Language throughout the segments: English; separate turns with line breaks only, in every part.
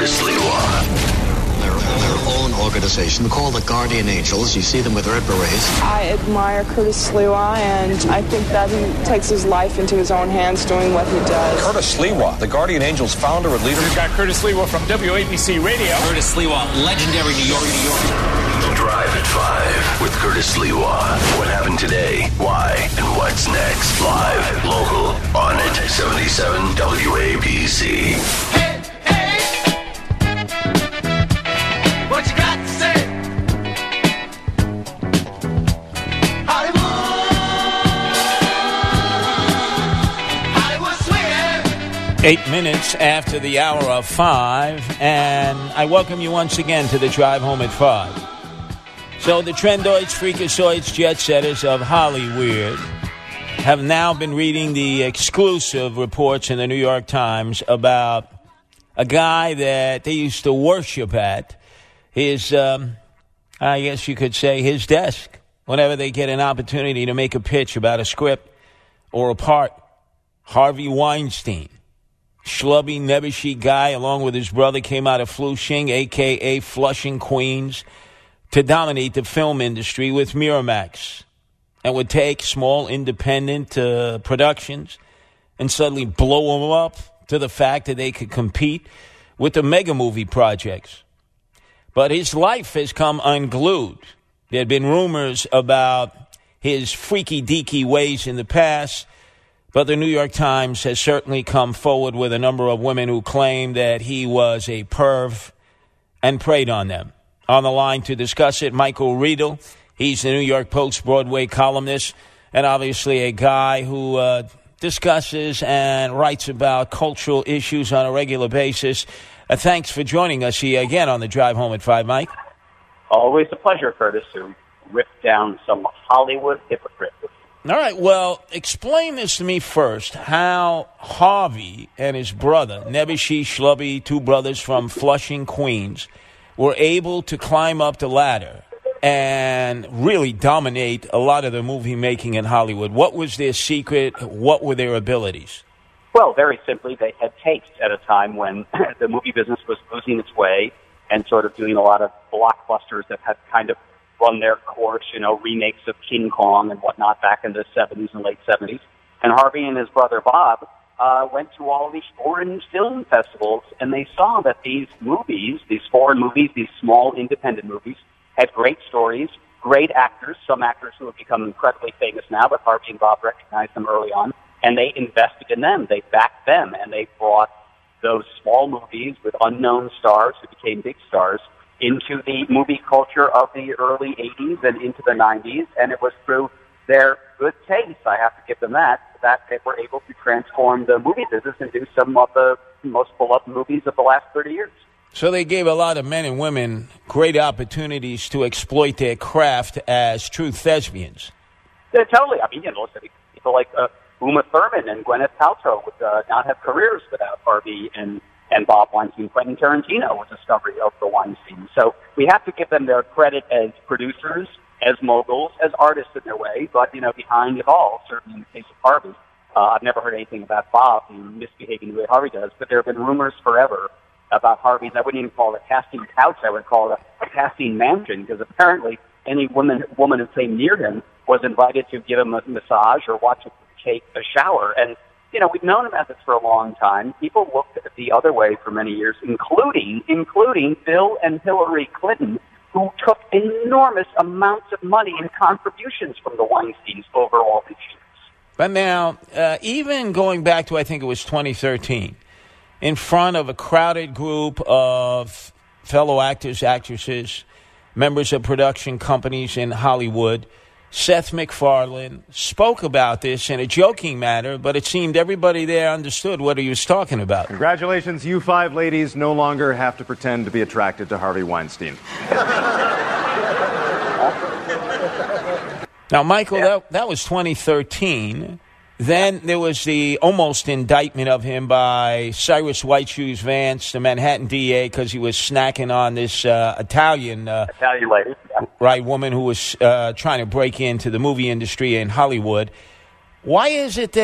Curtis Lewa.
Their own organization called the Guardian Angels. You see them with red berets.
I admire Curtis Lewa, and I think that he takes his life into his own hands doing what he does.
Curtis Lewa, the Guardian Angels founder and leader.
We've got Curtis Lewa from WABC Radio.
Curtis Lewa, legendary New York.
Drive at 5 with Curtis Lewa. What happened today? Why? And what's next? Live, local, on it. 77 WABC.
Hey, hey! What you got to say? Hollywood swinging.
8 minutes after the hour of 5, and I welcome you once again to the Drive Home at 5. So the trendoids, freakazoids, jet setters of Hollywood have now been reading the exclusive reports in the New York Times about a guy that they used to worship at his, I guess you could say, his desk whenever they get an opportunity to make a pitch about a script or a part. Harvey Weinstein, schlubby, nebbishy guy, along with his brother, came out of Flushing, a.k.a. Flushing, Queens, to dominate the film industry with Miramax, and would take small independent productions and suddenly blow them up to the fact that they could compete with the mega movie projects. But his life has come unglued. There had been rumors about his freaky deaky ways in the past, but the New York Times has certainly come forward with a number of women who claim that he was a perv and preyed on them. On the line to discuss it, Michael Riedel. He's the New York Post Broadway columnist and obviously a guy who discusses and writes about cultural issues on a regular basis. Thanks for joining us here again on the Drive Home at 5, Mike.
Always a pleasure, Curtis, to rip down some Hollywood hypocrites.
All right, well, explain this to me first, how Harvey and his brother, Nebbishy, Schlubby, two brothers from Flushing, Queens, were able to climb up the ladder and really dominate a lot of the movie making in Hollywood. What was their secret? What were their abilities?
Well, very simply, they had taste at a time when the movie business was losing its way and sort of doing a lot of blockbusters that had kind of run their course, you know, remakes of King Kong and whatnot back in the 70s and late 70s. And Harvey and his brother Bob went to all of these foreign film festivals, and they saw that these movies, these foreign movies, these small independent movies, had great stories, great actors, some actors who have become incredibly famous now, but Harvey and Bob recognized them early on, and they invested in them. They backed them, and they brought those small movies with unknown stars who became big stars into the movie culture of the early 80s and into the 90s, and it was through their good taste, I have to give them that they were able to transform the movie business and do some of the most beloved movies of the last 30 years.
So they gave a lot of men and women great opportunities to exploit their craft as true thespians.
Yeah, totally. I mean, you know, people like Uma Thurman and Gwyneth Paltrow would not have careers without Harvey and Bob Weinstein. Quentin Tarantino was a discovery of the Weinstein. So we have to give them their credit as producers, as moguls, as artists in their way, but, you know, behind it all, certainly in the case of Harvey, I've never heard anything about Bob misbehaving the way Harvey does, but there have been rumors forever about Harvey's. I wouldn't even call it a casting couch, I would call it a casting mansion, because apparently any woman who came near him was invited to give him a massage or watch him take a shower. And, you know, we've known about this for a long time. People looked the other way for many years, including Bill and Hillary Clinton, who took enormous amounts of money in contributions from the Weinsteins over all these years.
But now, even going back to, I think it was 2013, in front of a crowded group of fellow actors, actresses, members of production companies in Hollywood, Seth MacFarlane spoke about this in a joking manner, but it seemed everybody there understood what he was talking about.
Congratulations, you five ladies no longer have to pretend to be attracted to Harvey Weinstein.
Now, Michael, that was 2013. Then there was the almost indictment of him by Cyrus White Shoes Vance, the Manhattan DA, because he was snacking on this Italian
lady,
right, woman who was trying to break into the movie industry in Hollywood. Why is it that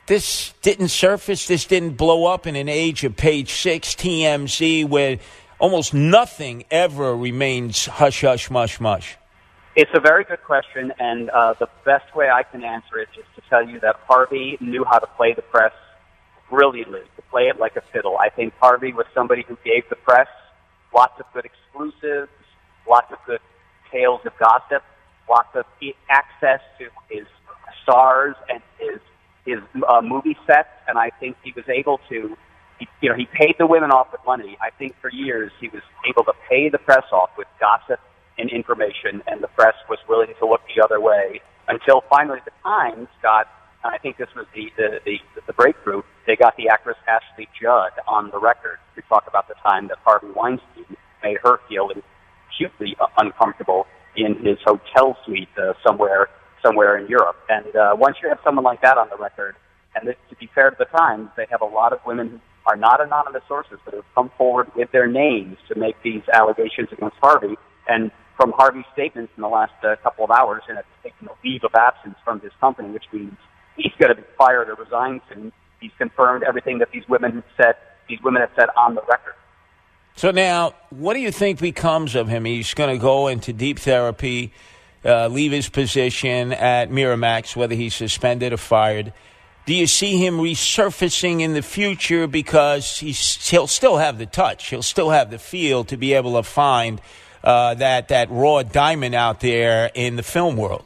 this didn't surface, this didn't blow up in an age of Page 6, TMZ, where almost nothing ever remains hush, hush, mush, mush?
It's a very good question, and the best way I can answer it is to tell you that Harvey knew how to play the press brilliantly, to play it like a fiddle. I think Harvey was somebody who gave the press lots of good exclusives, lots of good tales of gossip, lots of access to his stars and his movie sets, and I think he was able to, he paid the women off with money. I think for years he was able to pay the press off with gossip and information, and the press was willing to look the other way until finally the Times got, and I think this was the breakthrough, they got the actress Ashley Judd on the record to talk about the time that Harvey Weinstein made her feel acutely uncomfortable in his hotel suite somewhere in Europe. And once you have someone like that on the record, and this, to be fair to the Times, they have a lot of women who are not anonymous sources but have come forward with their names to make these allegations against Harvey. And from Harvey's statements in the last couple of hours, and it's taken a leave of absence from his company, which means he's going to be fired or resign soon. He's confirmed everything that these women have said on the record.
So now, what do you think becomes of him? He's going to go into deep therapy, leave his position at Miramax, whether he's suspended or fired. Do you see him resurfacing in the future because he'll still have the touch, he'll still have the feel to be able to find that raw diamond out there in the film world?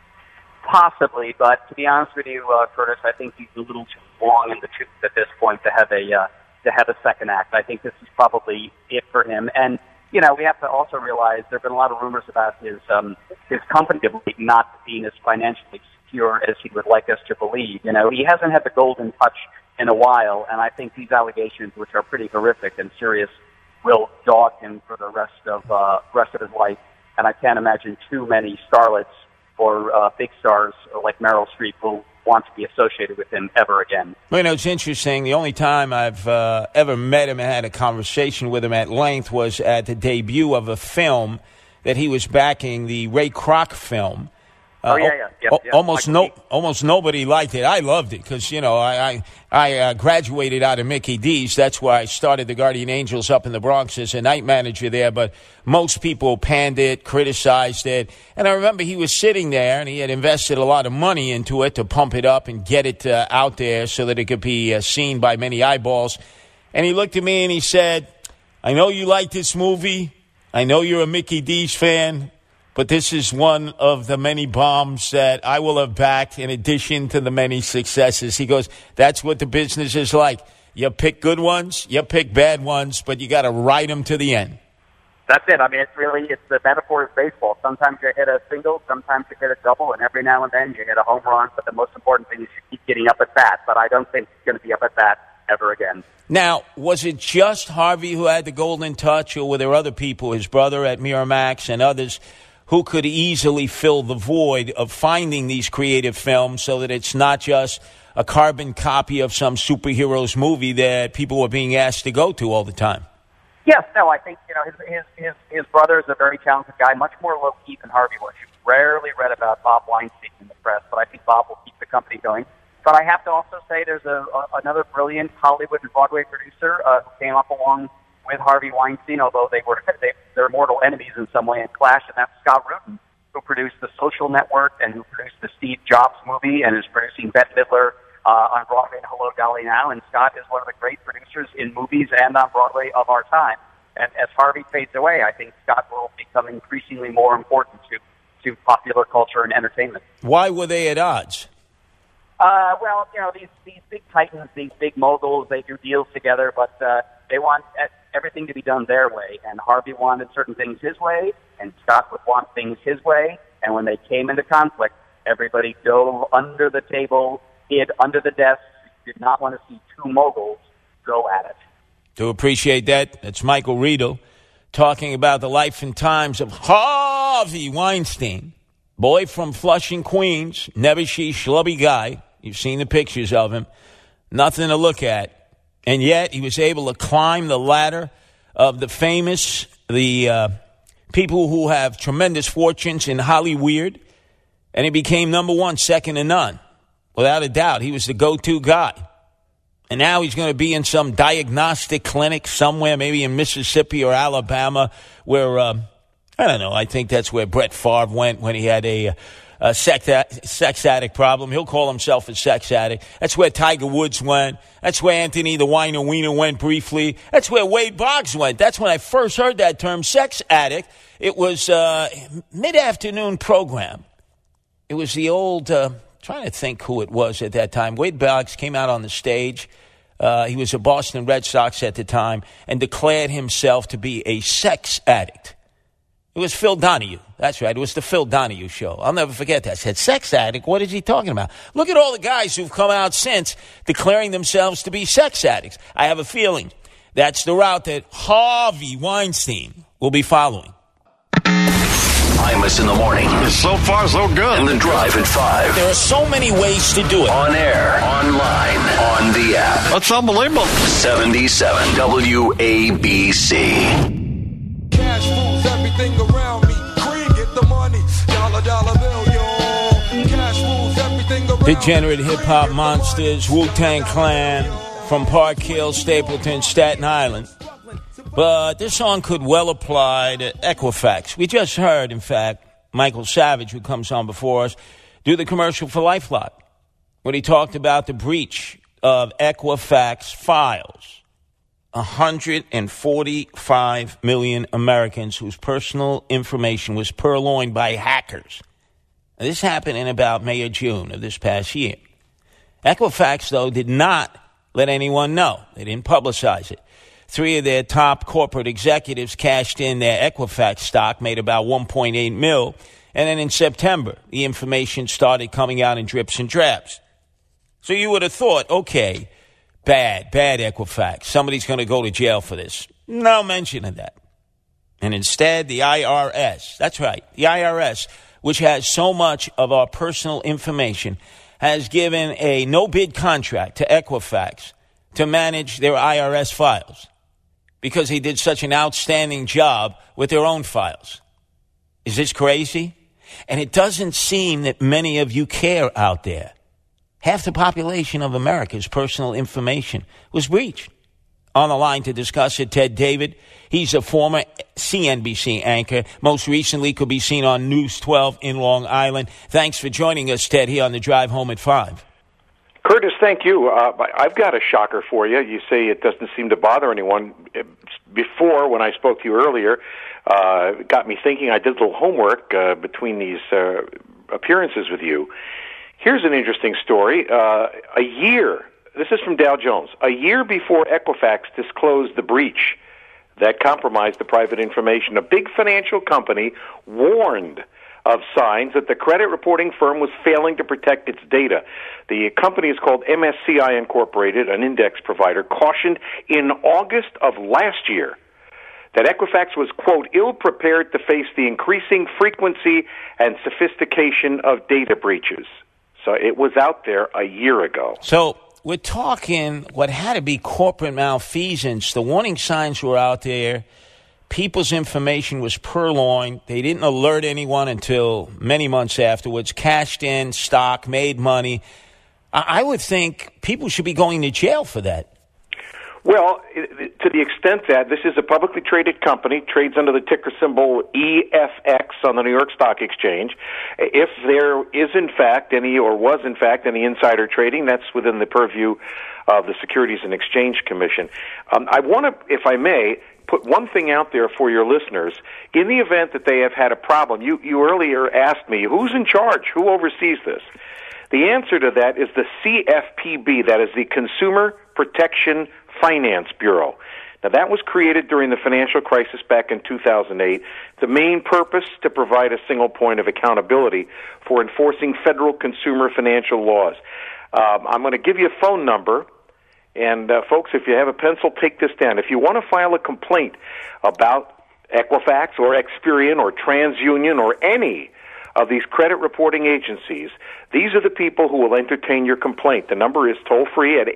Possibly, but to be honest with you, Curtis, I think he's a little too long in the tooth at this point to have a second act. I think this is probably it for him. And we have to also realize there have been a lot of rumors about his company not being as financially secure as he would like us to believe. He hasn't had the golden touch in a while, and I think these allegations, which are pretty horrific and serious, will dog him for the rest of his life. And I can't imagine too many starlets or big stars like Meryl Streep who want to be associated with him ever again.
Well, it's interesting. The only time I've ever met him and had a conversation with him at length was at the debut of a film that he was backing, the Ray Kroc film. Almost nobody liked it. I loved it because, I graduated out of Mickey D's. That's why I started the Guardian Angels up in the Bronx as a night manager there. But most people panned it, criticized it. And I remember he was sitting there and he had invested a lot of money into it to pump it up and get it out there so that it could be seen by many eyeballs. And he looked at me and he said, I know you like this movie. I know you're a Mickey D's fan. But this is one of the many bombs that I will have backed in addition to the many successes. He goes, that's what the business is like. You pick good ones, you pick bad ones, but you got to ride them to the end.
That's it. I mean, it's the metaphor of baseball. Sometimes you hit a single, sometimes you hit a double, and every now and then you hit a home run. But the most important thing is you keep getting up at bat. But I don't think he's going to be up at bat ever again.
Now, was it just Harvey who had the golden touch, or were there other people, his brother at Miramax and others, who could easily fill the void of finding these creative films so that it's not just a carbon copy of some superheroes movie that people were being asked to go to all the time?
Yes, no, I think, his brother is a very talented guy, much more low-key than Harvey was. You rarely read about Bob Weinstein in the press, but I think Bob will keep the company going. But I have to also say there's another brilliant Hollywood and Broadway producer who came up along with Harvey Weinstein, although they're mortal enemies in some way and clash, and that's Scott Rudin, who produced The Social Network and who produced the Steve Jobs movie and is producing Bette Midler on Broadway and Hello, Dolly now. And Scott is one of the great producers in movies and on Broadway of our time. And as Harvey fades away, I think Scott will become increasingly more important to popular culture and entertainment.
Why were they at odds?
Well, these big titans, these big moguls, they do deals together, but they want everything to be done their way. And Harvey wanted certain things his way, and Scott would want things his way. And when they came into conflict, everybody dove under the table, hid under the desk, did not want to see two moguls go at it.
To appreciate that, that's Michael Riedel talking about the life and times of Harvey Weinstein, boy from Flushing, Queens, never see schlubby guy. You've seen the pictures of him. Nothing to look at. And yet he was able to climb the ladder of the famous, the people who have tremendous fortunes in Hollywood. And he became number one, second to none. Without a doubt, he was the go-to guy. And now he's going to be in some diagnostic clinic somewhere, maybe in Mississippi or Alabama, where, I don't know, I think that's where Brett Favre went when he had a sex addict problem. He'll call himself a sex addict. That's where Tiger Woods went. That's where Anthony the Wiener Wiener went briefly. That's where Wade Boggs went. That's when I first heard that term, sex addict. It was a mid-afternoon program. It was the old, trying to think who it was at that time. Wade Boggs came out on the stage. He was a Boston Red Sox at the time and declared himself to be a sex addict. It was Phil Donahue. That's right. It was the Phil Donahue show. I'll never forget that. I said, sex addict? What is he talking about? Look at all the guys who've come out since declaring themselves to be sex addicts. I have a feeling that's the route that Harvey Weinstein will be following.
Imus in the morning.
So far, so good.
And the Drive at 5.
There are so many ways to do it.
On air, online, on the app.
That's unbelievable.
77 WABC.
Cash rules everything around me. Green, get the money. Dollar bill, yo. Cash rules everything around me.
Degenerate hip-hop monsters, Wu-Tang Clan from Park Hill, Stapleton, Staten Island. But this song could well apply to Equifax. We just heard, in fact, Michael Savage, who comes on before us, do the commercial for LifeLock, when he talked about the breach of Equifax files. 145 million Americans whose personal information was purloined by hackers. Now, this happened in about May or June of this past year. Equifax, though, did not let anyone know. They didn't publicize it. 3 of their top corporate executives cashed in their Equifax stock, made about $1.8 million, and then in September, the information started coming out in drips and drabs. So you would have thought, okay, bad Equifax. Somebody's going to go to jail for this. No mention of that. And instead, the IRS, that's right, the IRS, which has so much of our personal information, has given a no-bid contract to Equifax to manage their IRS files because he did such an outstanding job with their own files. Is this crazy? And it doesn't seem that many of you care out there. Half the population of America's personal information was breached. On the line to discuss it, Ted David. He's a former CNBC anchor. Most recently could be seen on News 12 in Long Island. Thanks for joining us, Ted, here on the Drive Home at 5.
Curtis, thank you. I've got a shocker for you. You say it doesn't seem to bother anyone. Before, when I spoke to you earlier, it got me thinking. I did a little homework between these appearances with you. Here's an interesting story. A year, this is from Dow Jones, a year before Equifax disclosed the breach that compromised the private information, a big financial company warned of signs that the credit reporting firm was failing to protect its data. The company is called MSCI Incorporated, an index provider, cautioned in August of last year that Equifax was, quote, ill-prepared to face the increasing frequency and sophistication of data breaches. So it was out there a year ago.
So we're talking what had to be corporate malfeasance. The warning signs were out there. People's information was purloined. They didn't alert anyone until many months afterwards. Cashed in stock, made money. I would think people should be going to jail for that.
Well, to the extent that this is a publicly traded company, trades under the ticker symbol EFX on the New York Stock Exchange. If there is in fact any, or was in fact any insider trading, that's within the purview of the Securities and Exchange Commission. I want to, if I may, put one thing out there for your listeners. In the event that they have had a problem, you earlier asked me, who's in charge? Who oversees this? The answer to that is the CFPB, that is the Consumer Protection Finance Bureau. Now, that was created during the financial crisis back in 2008. The main purpose, to provide a single point of accountability for enforcing federal consumer financial laws. I'm going to give you a phone number, and folks, if you have a pencil, take this down. If you want to file a complaint about Equifax or Experian or TransUnion or any of these credit reporting agencies, these are the people who will entertain your complaint. The number is toll-free at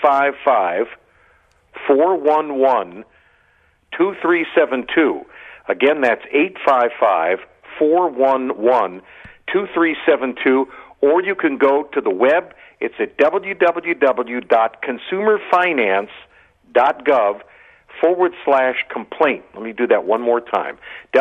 855-411-2372. Again, that's 855-411-2372. or you can go to the web. It's at www.consumerfinance.gov/complaint. Let me do that one more time.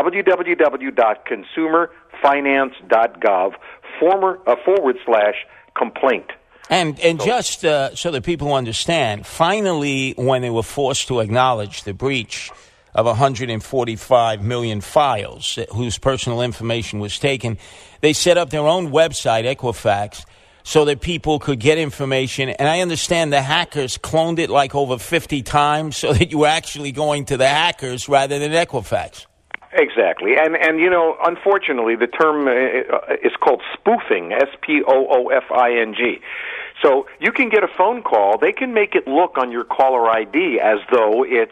www.consumerfinance.gov/complaint.
And just so that people understand, finally, when they were forced to acknowledge the breach of 145 million files whose personal information was taken, they set up their own website, Equifax, so that people could get information. And I understand the hackers cloned it like over 50 times so that you were actually going to the hackers rather than Equifax.
Exactly. And unfortunately, the term is called spoofing, SPOOFING. So you can get a phone call. They can make it look on your caller ID as though it's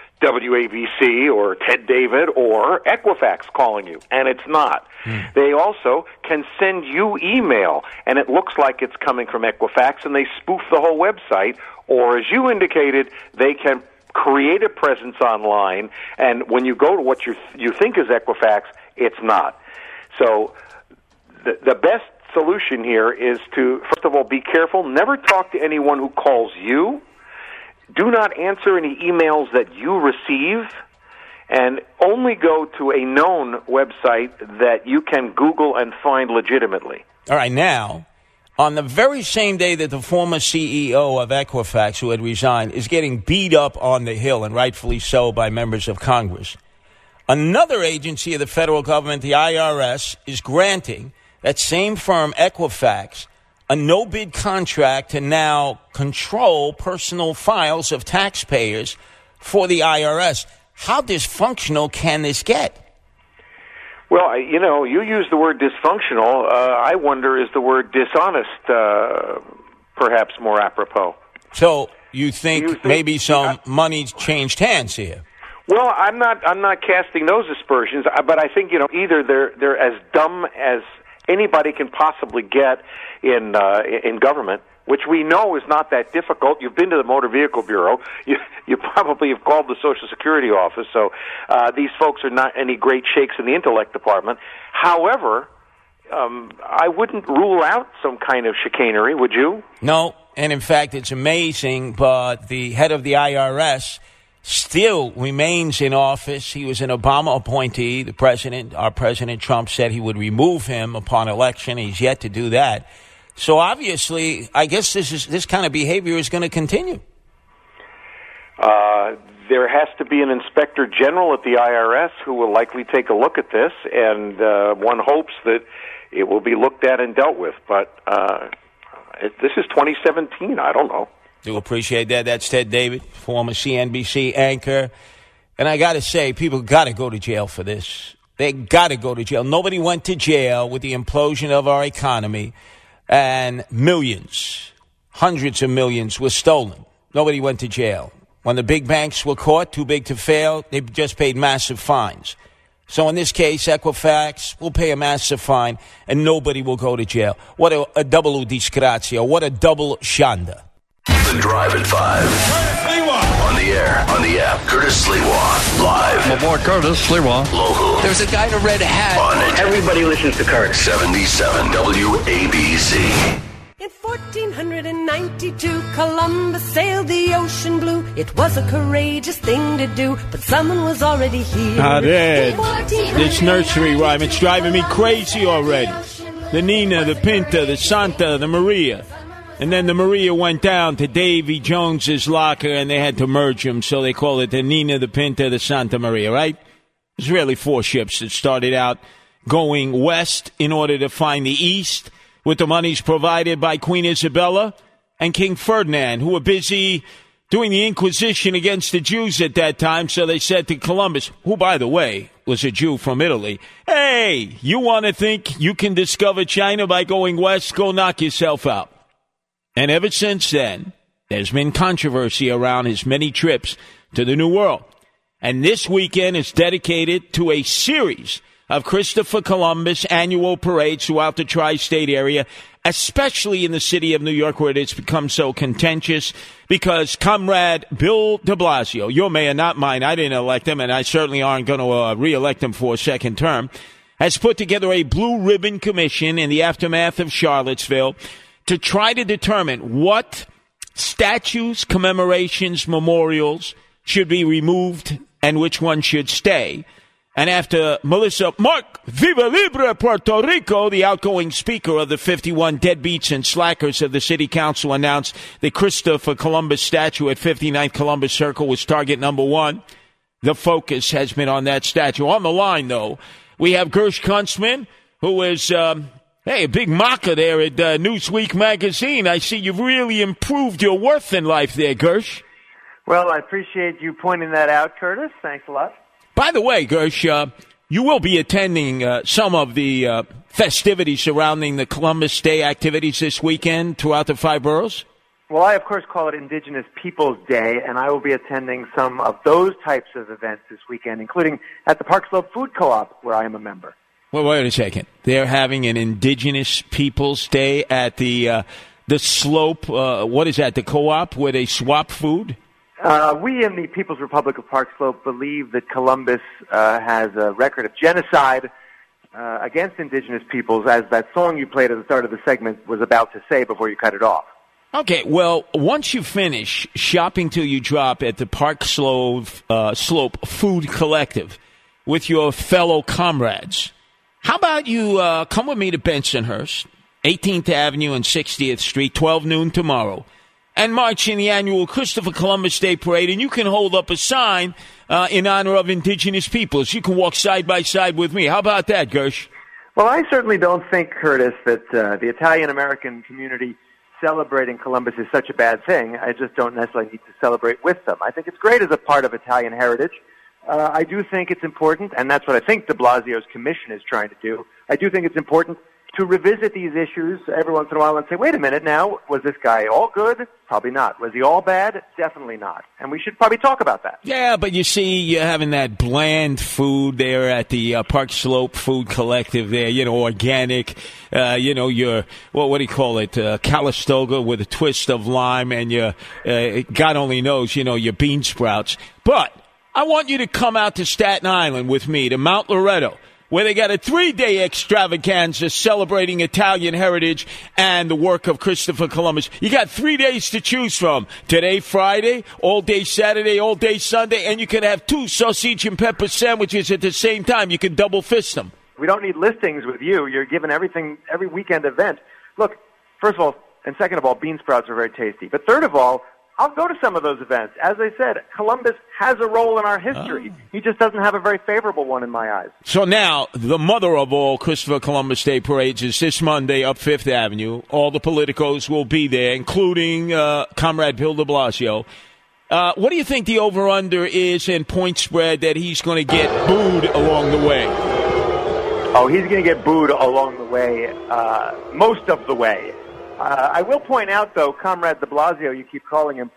WABC or Ted David or Equifax calling you, and it's not. They also can send you email, and it looks like it's coming from Equifax, and they spoof the whole website, or as you indicated, they can create a presence online, and when you go to what you think is Equifax, it's not. So the best solution here is to, first of all, be careful. Never talk to anyone who calls you. Do not answer any emails that you receive, and only go to a known website that you can Google and find legitimately.
All right, now, on the very same day that the former CEO of Equifax, who had resigned, is getting beat up on the Hill, and rightfully so, by members of Congress, another agency of the federal government, the IRS, is granting that same firm, Equifax, a no-bid contract to now control personal files of taxpayers for the IRS. How dysfunctional can this get?
Well, you use the word dysfunctional. I wonder, is the word dishonest perhaps more apropos?
So you think maybe some money changed hands here?
Well, I'm not casting those aspersions, but I think either they're as dumb as anybody can possibly get in government, which we know is not that difficult. You've been to the Motor Vehicle Bureau. You probably have called the Social Security office. So these folks are not any great shakes in the intellect department. However, I wouldn't rule out some kind of chicanery, would you?
No, and in fact, it's amazing, but the head of the IRS still remains in office. He was an Obama appointee. Our President Trump said he would remove him upon election. He's yet to do that. So obviously, I guess this kind of behavior is going to continue.
There has to be an inspector general at the IRS who will likely take a look at this, and one hopes that it will be looked at and dealt with. But this is 2017. I don't know.
Do appreciate that. That's Ted David, former CNBC anchor. And I got to say, people got to go to jail for this. They got to go to jail. Nobody went to jail with the implosion of our economy, and millions, hundreds of millions were stolen. Nobody went to jail. When the big banks were caught, too big to fail, they just paid massive fines. So in this case, Equifax will pay a massive fine, and nobody will go to jail. What a double disgrazia. What a double shanda.
The Drive at 5. On the air, on the app, Curtis Sliwa. Live.
My boy Curtis Sliwa.
Local.
There's a guy in a red hat.
On it.
Everybody listens to Curtis.
77 WABC.
In 1492, Columbus sailed the ocean blue. It was a courageous thing to do, but someone was already here.
This nursery rhyme, it's driving me crazy already. The Nina, the Pinta, the Santa, the Maria. And then the Maria went down to Davy Jones's locker, and they had to merge them, so they call it the Nina, the Pinta, the Santa Maria, right? There's really 4 ships that started out going west in order to find the east, with the monies provided by Queen Isabella and King Ferdinand, who were busy doing the Inquisition against the Jews at that time. So they said to Columbus, who, by the way, was a Jew from Italy, hey, you want to think you can discover China by going west? Go knock yourself out. And ever since then, there's been controversy around his many trips to the New World. And this weekend is dedicated to a series of Christopher Columbus annual parades throughout the tri-state area, especially in the city of New York, where it's become so contentious because Comrade Bill de Blasio, your mayor, not mine, I didn't elect him, and I certainly aren't going to re-elect him for a second term, has put together a blue ribbon commission in the aftermath of Charlottesville to try to determine what statues, commemorations, memorials should be removed and which ones should stay. And after Melissa Mark Viva Libre Puerto Rico, the outgoing speaker of the 51 deadbeats and slackers of the city council, announced the Christopher Columbus statue at 59th Columbus Circle was target number one, the focus has been on that statue. On the line, though, we have Gersh Kunstman, who is, a big mocker there at Newsweek magazine. I see you've really improved your worth in life there, Gersh.
Well, I appreciate you pointing that out, Curtis. Thanks a lot.
By the way, Gersh, you will be attending some of the festivities surrounding the Columbus Day activities this weekend throughout the 5 boroughs?
Well, I, of course, call it Indigenous Peoples Day, and I will be attending some of those types of events this weekend, including at the Park Slope Food Co-op, where I am a member.
Well, wait a second. They're having an Indigenous Peoples Day at the Slope, what is that, the co-op, where they swap food?
We in the People's Republic of Park Slope believe that Columbus has a record of genocide against indigenous peoples, as that song you played at the start of the segment was about to say before you cut it off.
Okay, well, once you finish shopping till you drop at the Park Slope Food Collective with your fellow comrades, how about you come with me to Bensonhurst, 18th Avenue and 60th Street, 12 noon tomorrow, and march in the annual Christopher Columbus Day Parade, and you can hold up a sign in honor of indigenous peoples. You can walk side by side with me. How about that, Gersh?
Well, I certainly don't think, Curtis, that the Italian-American community celebrating Columbus is such a bad thing. I just don't necessarily need to celebrate with them. I think it's great as a part of Italian heritage. I do think it's important, and that's what I think de Blasio's commission is trying to do. I do think it's important to revisit these issues every once in a while and say, wait a minute now, was this guy all good? Probably not. Was he all bad? Definitely not. And we should probably talk about that.
Yeah, but you see, you're having that bland food there at the Park Slope Food Collective there, organic, your, what do you call it, Calistoga with a twist of lime, and your, God only knows, your bean sprouts. But I want you to come out to Staten Island with me, to Mount Loretto, where they got a 3-day extravaganza celebrating Italian heritage and the work of Christopher Columbus. You got 3 days to choose from. Today, Friday, all day Saturday, all day Sunday, and you can have 2 sausage and pepper sandwiches at the same time. You can double fist them.
We don't need listings with you. You're given everything, every weekend event. Look, first of all, and second of all, bean sprouts are very tasty. But third of all, I'll go to some of those events. As I said, Columbus has a role in our history. He just doesn't have a very favorable one in my eyes.
So now, the mother of all Christopher Columbus Day parades is this Monday up 5th Avenue. All the politicos will be there, including Comrade Bill de Blasio. What do you think the over-under is in point spread that he's going to get booed along the way?
Oh, he's going to get booed along the way, most of the way. I will point out, though, Comrade de Blasio, you keep calling him,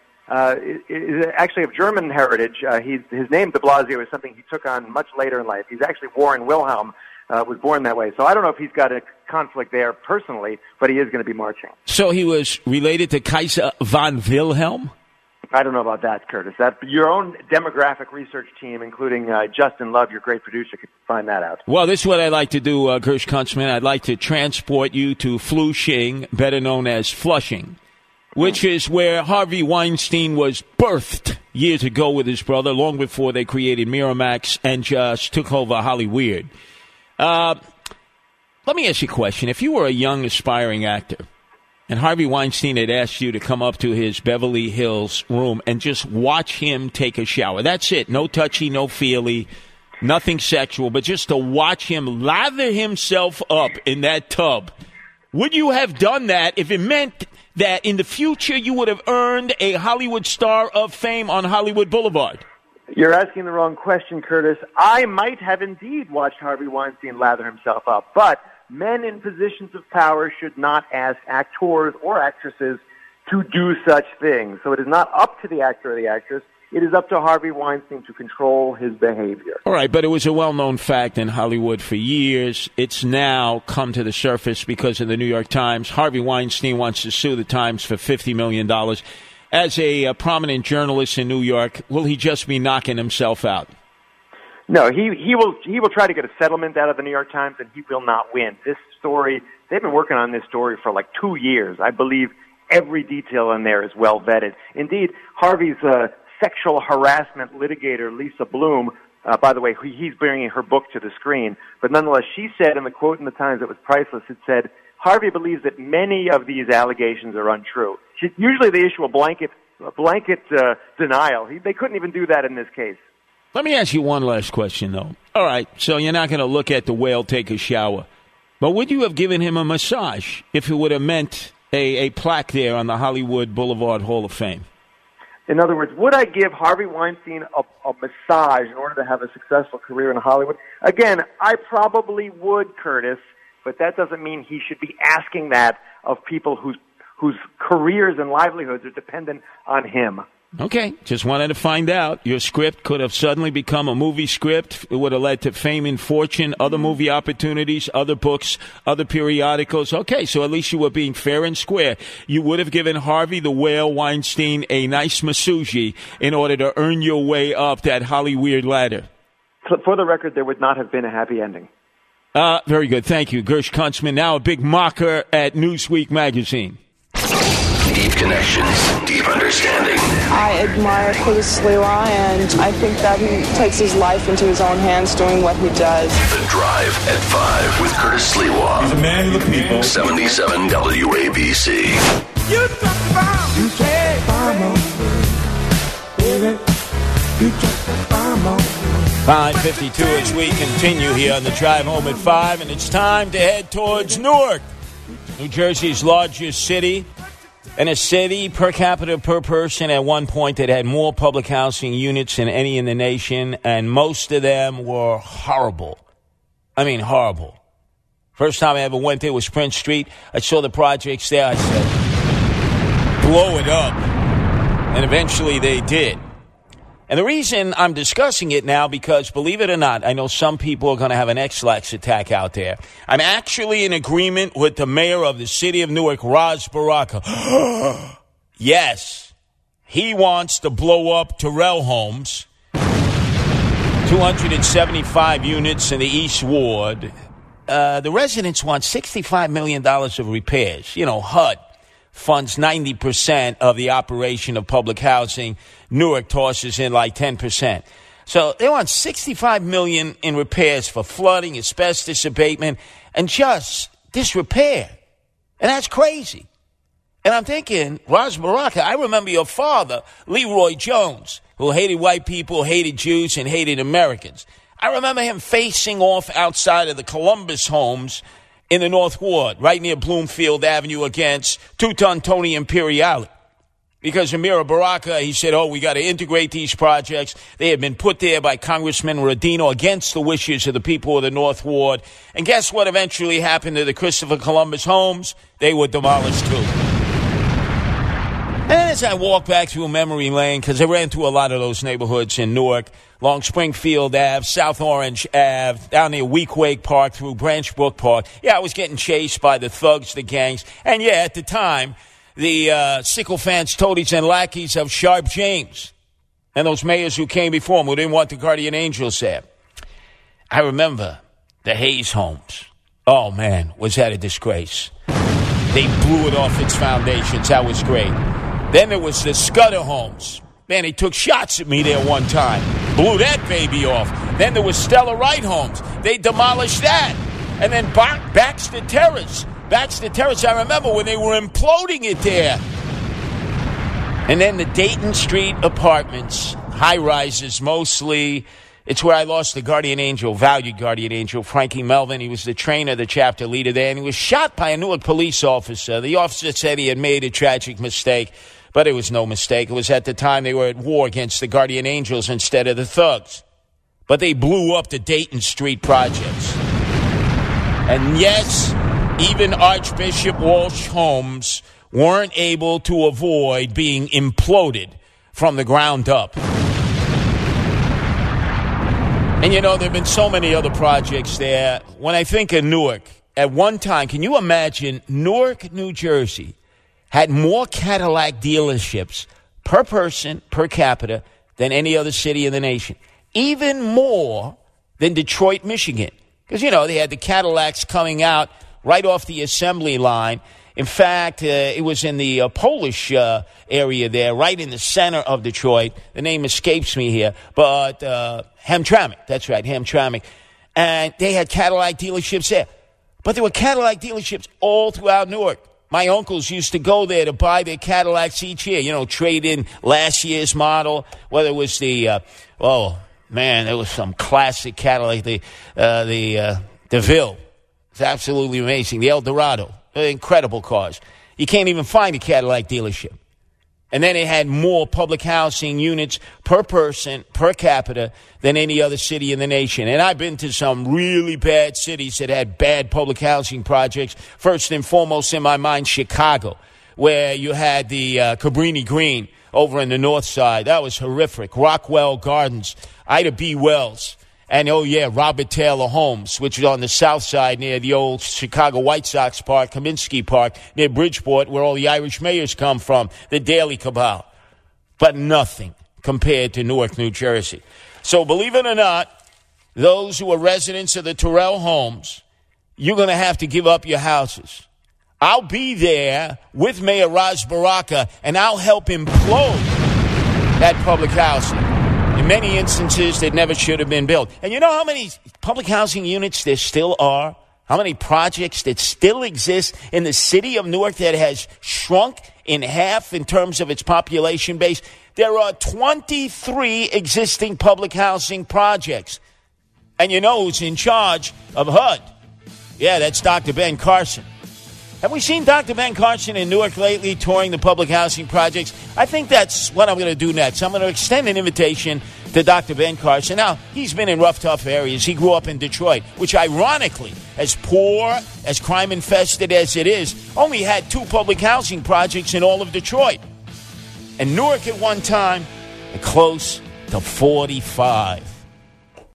is actually of German heritage. His name de Blasio is something he took on much later in life. He's actually Warren Wilhelm, was born that way. So I don't know if he's got a conflict there personally, but he is going to be marching.
So he was related to Kaiser von Wilhelm?
I don't know about that, Curtis. That your own demographic research team, including Justin Love, your great producer, could find that out.
Well, this is what I'd like to do, Gersh Kunstman. I'd like to transport you to Flushing, better known as Flushing, which is where Harvey Weinstein was birthed years ago with his brother, long before they created Miramax and just took over Hollywood. Let me ask you a question. If you were a young, aspiring actor, and Harvey Weinstein had asked you to come up to his Beverly Hills room and just watch him take a shower. That's it. No touchy, no feely, nothing sexual, but just to watch him lather himself up in that tub. Would you have done that if it meant that in the future you would have earned a Hollywood star of fame on Hollywood Boulevard?
You're asking the wrong question, Curtis. I might have indeed watched Harvey Weinstein lather himself up, but men in positions of power should not ask actors or actresses to do such things. So it is not up to the actor or the actress. It is up to Harvey Weinstein to control his behavior.
All right, but it was a well-known fact in Hollywood for years. It's now come to the surface because of the New York Times. Harvey Weinstein wants to sue the Times for $50 million. As a prominent journalist in New York, will he just be knocking himself out?
No, he will try to get a settlement out of the New York Times, and he will not win. This story, they've been working on this story for like 2 years. I believe every detail in there is well vetted. Indeed, Harvey's sexual harassment litigator, Lisa Bloom, by the way, he's bringing her book to the screen, but nonetheless, she said in the quote in the Times that was priceless, it said, Harvey believes that many of these allegations are untrue. Usually they issue a blanket denial. They couldn't even do that in this case.
Let me ask you one last question, though. All right, so you're not going to look at the whale take a shower, but would you have given him a massage if it would have meant a plaque there on the Hollywood Boulevard Hall of Fame?
In other words, would I give Harvey Weinstein a massage in order to have a successful career in Hollywood? Again, I probably would, Curtis, but that doesn't mean he should be asking that of people whose careers and livelihoods are dependent on him.
Okay, just wanted to find out. Your script could have suddenly become a movie script. It would have led to fame and fortune, other movie opportunities, other books, other periodicals. Okay, so at least you were being fair and square. You would have given Harvey the Whale Weinstein a nice massage in order to earn your way up that Hollyweird ladder.
For the record, there would not have been a happy ending.
Very good. Thank you. Gersh Kuntzman, now a big mocker at Newsweek magazine.
Deep connections, deep understanding.
I admire Curtis Sliwa, and I think that he takes his life into his own hands doing what he does.
The Drive at 5 with Curtis Sliwa.
He's a man of the people.
77 WABC.
You drop the bomb. You can't bomb on me, baby. You drop the bomb on me.
5:52 as we continue here on the Drive Home at 5, and it's time to head towards Newark, New Jersey's largest city. And a city per capita per person at one point that had more public housing units than any in the nation, and most of them were horrible. I mean, horrible. First time I ever went there was Prince Street. I saw the projects there. I said, blow it up. And eventually they did. And the reason I'm discussing it now, because believe it or not, I know some people are going to have an X-Lax attack out there. I'm actually in agreement with the mayor of the city of Newark, Ras Baraka. Yes, he wants to blow up Terrell Homes, 275 units in the East Ward. The residents want $65 million of repairs. You know, HUD funds 90% of the operation of public housing. Newark tosses in like 10%. So they want $65 million in repairs for flooding, asbestos abatement, and just disrepair. And that's crazy. And I'm thinking, Ras Baraka, I remember your father, Leroy Jones, who hated white people, hated Jews, and hated Americans. I remember him facing off outside of the Columbus Homes in the North Ward, right near Bloomfield Avenue, against two-ton Tony Imperiale. Because Amira Baraka, he said, we got to integrate these projects. They had been put there by Congressman Rodino against the wishes of the people of the North Ward. And guess what eventually happened to the Christopher Columbus Homes? They were demolished too. And as I walk back through memory lane, because I ran through a lot of those neighborhoods in Newark, along Springfield Ave, South Orange Ave, down near Weequahic Park, through Branch Brook Park. Yeah, I was getting chased by the thugs, the gangs. And yeah, at the time, the sycophants, toadies, and lackeys of Sharp James and those mayors who came before him who didn't want the Guardian Angels there. I remember the Hayes Homes. Oh, man, was that a disgrace. They blew it off its foundations. That was great. Then there was the Scudder Homes. Man, they took shots at me there one time. Blew that baby off. Then there was Stella Wright Homes. They demolished that. And then Baxter Terrace. Baxter Terrace, I remember when they were imploding it there. And then the Dayton Street apartments, high-rises mostly. It's where I lost the Guardian Angel, valued Guardian Angel, Frankie Melvin. He was the trainer, the chapter leader there, and he was shot by a Newark police officer. The officer said he had made a tragic mistake, but it was no mistake. It was at the time they were at war against the Guardian Angels instead of the thugs. But they blew up the Dayton Street projects. And yes, even Archbishop Walsh Homes weren't able to avoid being imploded from the ground up. And, you know, there have been so many other projects there. When I think of Newark, at one time, can you imagine Newark, New Jersey, had more Cadillac dealerships per person, per capita, than any other city in the nation? Even more than Detroit, Michigan. Because, they had the Cadillacs coming out right off the assembly line. In fact, it was in the Polish area there, right in the center of Detroit. The name escapes me here, but Hamtramck. That's right, Hamtramck. And they had Cadillac dealerships there. But there were Cadillac dealerships all throughout Newark. My uncles used to go there to buy their Cadillacs each year, trade in last year's model, whether it was there was some classic Cadillac, the DeVille. It's absolutely amazing. The Eldorado. Incredible cars. You can't even find a Cadillac dealership. And then it had more public housing units per person, per capita, than any other city in the nation. And I've been to some really bad cities that had bad public housing projects. First and foremost in my mind, Chicago, where you had the Cabrini Green over in the north side. That was horrific. Rockwell Gardens, Ida B. Wells. And, Robert Taylor Homes, which is on the south side near the old Chicago White Sox Park, Kaminsky Park, near Bridgeport, where all the Irish mayors come from, the Daily Cabal. But nothing compared to Newark, New Jersey. So believe it or not, those who are residents of the Terrell homes, you're going to have to give up your houses. I'll be there with Mayor Ras Baraka, and I'll help implode that public housing. In many instances, they never should have been built. And you know how many public housing units there still are? How many projects that still exist in the city of Newark that has shrunk in half in terms of its population base? There are 23 existing public housing projects. And you know who's in charge of HUD? Yeah, that's Dr. Ben Carson. Have we seen Dr. Ben Carson in Newark lately touring the public housing projects? I think that's what I'm going to do next. I'm going to extend an invitation to Dr. Ben Carson. Now, he's been in rough, tough areas. He grew up in Detroit, which ironically, as poor, as crime-infested as it is, only had 2 public housing projects in all of Detroit. And Newark at one time, close to 45.